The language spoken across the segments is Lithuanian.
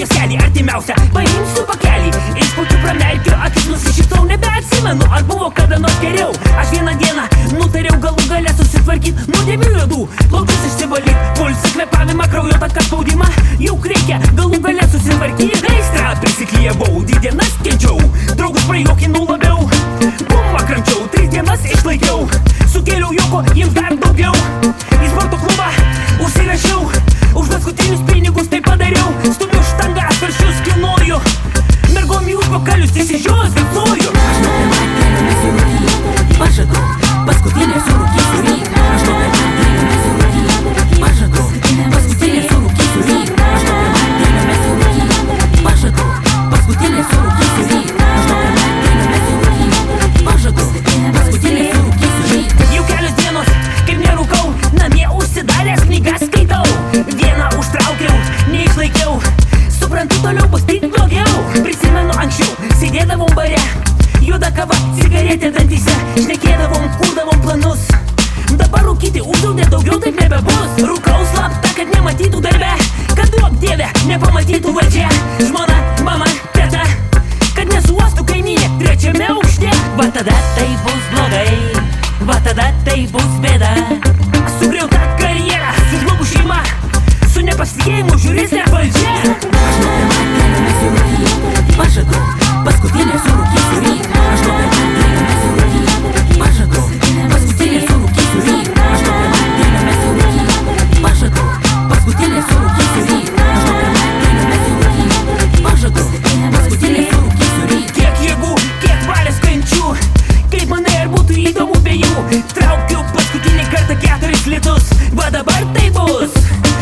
kioselį artimiausią, paimsiu pakelį, išpūčiu pramerkiu akis, nusišypsau, nebeatsimenu, ar buvo kada nors geriau. Aš vieną dieną nutariau galų gale susitvarkyt nuodėmių juodų, plaučius išsivalyt, pulsą, kvėpavimą, kraujo taką, spaudimą, juk reikia galų gale susitvarkyt. Aistrą prisiklijavau, 2 dienas kenčiau, draugus prajuokinau labiau, bumą kramčiau, 3 dienas išlaikiau, sukėliau juoko jiems dar daugiau. Į sporto klubą užsirašiau, už paskutinius pinigus tai padariau, stumiu štangą, svarsčius kilnoju, mergom į užpakalius išsižios vėpsoju. Aš nuo pirmą mes surūkyt, pažadu, paskutinė surūkysiu ryt. Aš nuo pirmą mes surūkyt, pažadu, paskutinė surūkysiu ryt. Aš nuo pirmą mes surūkyt, pažadu, paskutinė surūkysiu ryt. Aš nuo pirmą mes surūkyt, pažadu, paskutinė surūkysiu ryt. Jau kelios dienos, kaip nerūkau, namie užsidaręs knygas skaitau. Vieną užtraukiau, neišlaikiau, suprantu, toliau bus tik blogiau. Prisimenu anksčiau, sėdėdavom bare, juoda kava, cigaretė dantyse, šnekėdavom, kurdavom planus. Dabar rūkyti uždraudė, daugiau taip nebebus. Rūkau slapta, kad nematytų darbe, kad duok dieve, nepamatytų valdžia. Žmona, mama, teta, kad nesuuostų kaimynė 3. aukšte. Va tada tai bus blogai, va tada tai bus bėda. Sugriauta karjera, sužlugus šeima, su nepasitikėjimu žiūrės net valdžia. Aš nuo pirmą mes surūkyt, pažadu, paskutinė surūkysiu ryt. Aš nuo pirmą mes surūkyt, pažadu, paskutinė surūkysiu ryt. Aš nuo pirmą mes surūkyt, pažadu, paskutinė surūkysiu ryt. Aš nuo pirmą mes surūkyt, pažadu, paskutinė surūkysiu ryt. Kiek jėgų, kiek valios kančių, kaip manai ar būtų įdomu be jų. Traukiu paskutinį kartą 4 litus, va dabar tai bus.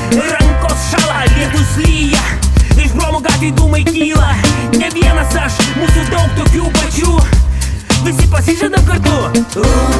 Rankos šala, lietus lyja, iš bromo gatvį dūmai kyla. Ne vienas aš, mūsų daug tokių pačių, visi pasižadam kartu.